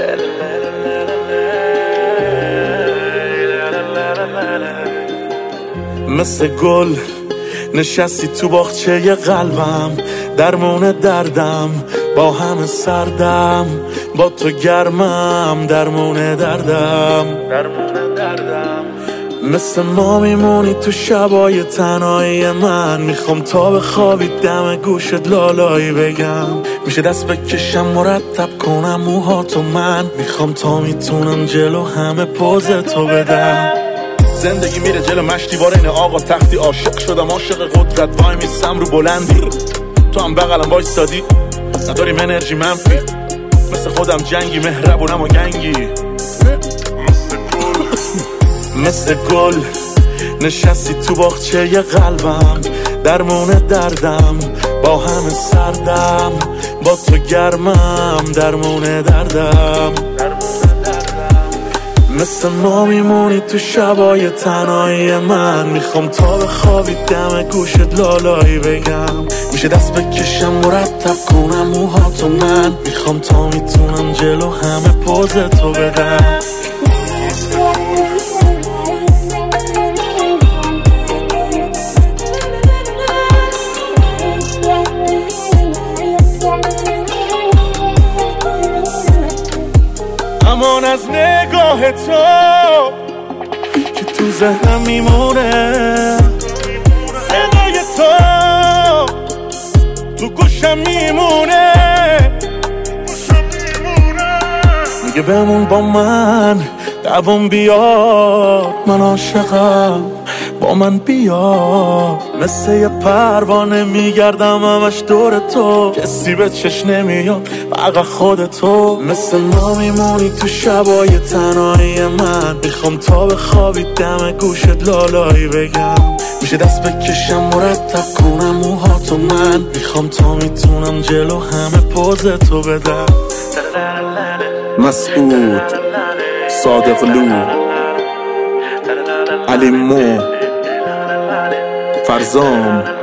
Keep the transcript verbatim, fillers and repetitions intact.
مثل گل نشستی تو باغچه ی قلبم، درمون دردم با همه سردم، با تو گرمم درمون دردم، درمون دردم. مثل ما میمونی تو شبای تنهایی من، میخوام تا بخوابی دم گوشت لالایی بگم، میشه دست بکشم مرتب کنم موهاتو من، میخوام تا میتونم جلو همه پوز تو بدم. زندگی میره جلو مشتیوار این آقا تختی، عاشق شدم عاشق قدرت، وای میسم رو بلندی، تو هم بغلم وایسادی نداریم انرژی منفی، مثل خودم جنگی مهربونم و گنگی. مثل گل نشستی تو باغچه ی قلبم، درمون دردم با همه سردم، با تو گرمم درمون دردم. مثل ما میمونی تو شبای تنهایی من، میخوام تا بخوابی دم گوشت لالایی بگم، میشه دست بکشم مرتب کنم موهاتو من، میخوام تا میتونم جلو همه پوز تو بدم. امان از نگاه تو که تو ذهنم میمونه، صدای تو تو گوشم میمونه، میگه بمون با من دوام بیار، من عاشقم با من بیا، مثل یه پروانه میگردم همش دور تو، کسی به چش نمیاد فقط خودتو. مثل ما میمونی تو شبای تنهایی من، میخوام تا بخوابی دم گوشت لالایی بگم، میشه دست بکشم مرتب کنم موهاتو من، میخوام تا میتونم جلو همه پوز تو بدم. مسعود صادقلو، علی مو، فرزام